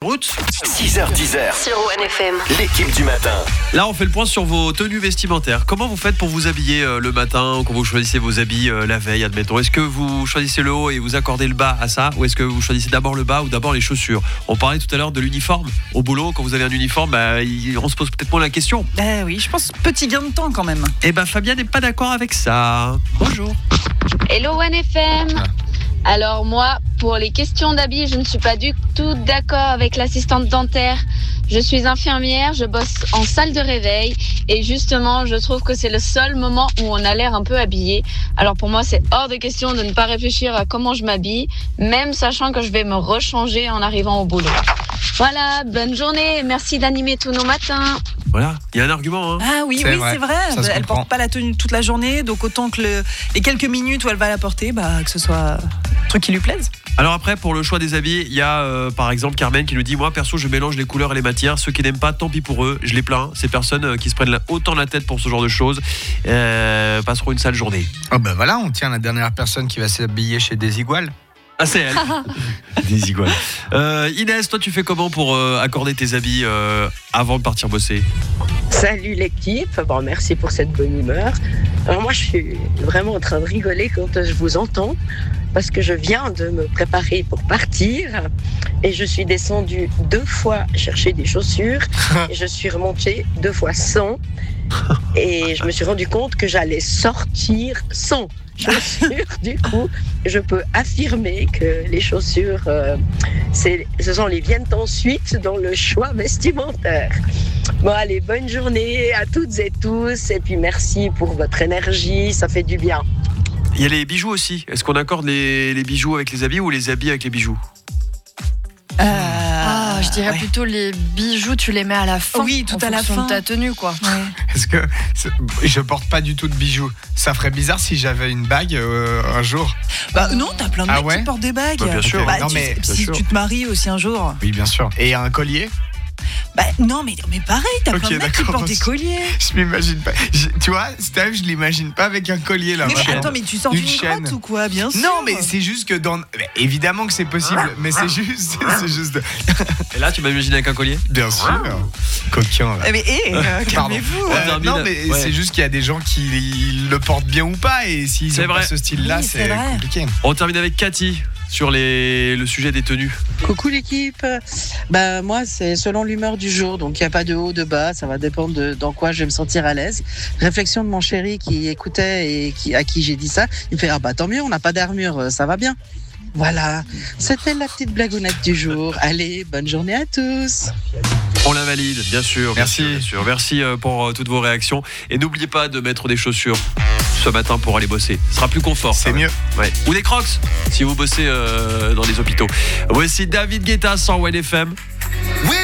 route. 6h10 sur ONFM. l'équipe du matin. Là, on fait le point sur vos tenues vestimentaires. Comment vous faites pour vous habiller le matin ou quand vous choisissez vos habits la veille, admettons? Est-ce que vous choisissez le haut et vous accordez le bas à ça, ou est-ce que vous choisissez d'abord le bas ou d'abord les chaussures? On parlait tout à l'heure de l'uniforme. Au boulot, quand vous avez un uniforme, on se pose peut-être moins la question. Oui, je pense petit gain de temps quand même. Eh ben, Fabien n'est pas d'accord avec ça. Bonjour. Hello OneFM. Alors moi, pour les questions d'habits, je ne suis pas du tout d'accord avec l'assistante dentaire. Je suis infirmière, je bosse en salle de réveil et justement, je trouve que c'est le seul moment où on a l'air un peu habillé. Alors pour moi, c'est hors de question de ne pas réfléchir à comment je m'habille, même sachant que je vais me rechanger en arrivant au boulot. Voilà, bonne journée et merci d'animer tous nos matins. Voilà, il y a un argument. Ah oui, c'est vrai. Elle porte pas la tenue toute la journée, donc autant que les quelques minutes où elle va la porter, que ce soit un truc qui lui plaise. Alors après, pour le choix des habits, il y a par exemple Carmen qui nous dit: moi perso, je mélange les couleurs et les matières. Ceux qui n'aiment pas, tant pis pour eux. Je les plains. Ces personnes qui se prennent autant la tête pour ce genre de choses passeront une sale journée. Oh ben voilà, on tient la dernière personne qui va s'habiller chez Desigual. Ah, c'est elle. Desigual. Inès, toi tu fais comment pour accorder tes habits avant de partir bosser? Salut l'équipe, merci pour cette bonne humeur. Alors moi je suis vraiment en train de rigoler quand je vous entends parce que je viens de me préparer pour partir et je suis descendue 2 fois chercher des chaussures et je suis remontée 2 fois sans et je me suis rendu compte que j'allais sortir sans chaussures. Du coup, je peux affirmer que les chaussures, ce sont les viennent ensuite dans le choix vestimentaire. Bon, allez, bonne journée à toutes et tous, et puis merci pour votre énergie, ça fait du bien. Il y a les bijoux aussi. Est-ce qu'on accorde les bijoux avec les habits ou les habits avec les bijoux? Je dirais plutôt les bijoux, tu les mets à la fin. Oui, tout à la fin de ta tenue, quoi. Ouais. Parce que je porte pas du tout de bijoux. Ça ferait bizarre si j'avais une bague un jour. Non, t'as plein de mecs qui portent des bagues. Bien sûr. Okay. Si tu te maries aussi un jour. Oui, bien sûr. Et un collier? Non, mais pareil, t'as plein de mecs qui portent des colliers. Je m'imagine pas. Tu vois, Steph, je l'imagine pas avec un collier là. Mais attends, mais tu sors d'une grotte ou quoi? Bien sûr. Non, mais c'est juste que évidemment que c'est possible, mais c'est juste. Et là, tu m'imagines avec un collier? Bien sûr. Coquin là. Mais calmez-vous. Non, mais c'est juste qu'il y a des gens qui le portent bien ou pas, et s'ils ont pas ce style-là, c'est compliqué. On termine avec Cathy sur le sujet des tenues. Coucou l'équipe. Moi c'est selon l'humeur du jour, donc il n'y a pas de haut, de bas, ça va dépendre dans quoi je vais me sentir à l'aise. Réflexion de mon chéri qui écoutait et à qui j'ai dit ça, il me fait tant mieux, on n'a pas d'armure, ça va bien. Voilà, c'était la petite blagounette du jour. Allez, bonne journée à tous. On la valide, bien sûr. Merci. Bien sûr. Merci pour toutes vos réactions. Et n'oubliez pas de mettre des chaussures ce matin pour aller bosser. Ce sera plus confort. C'est mieux. Ouais. Ou des Crocs si vous bossez dans les hôpitaux. Voici David Guetta sur OneFM. Oui.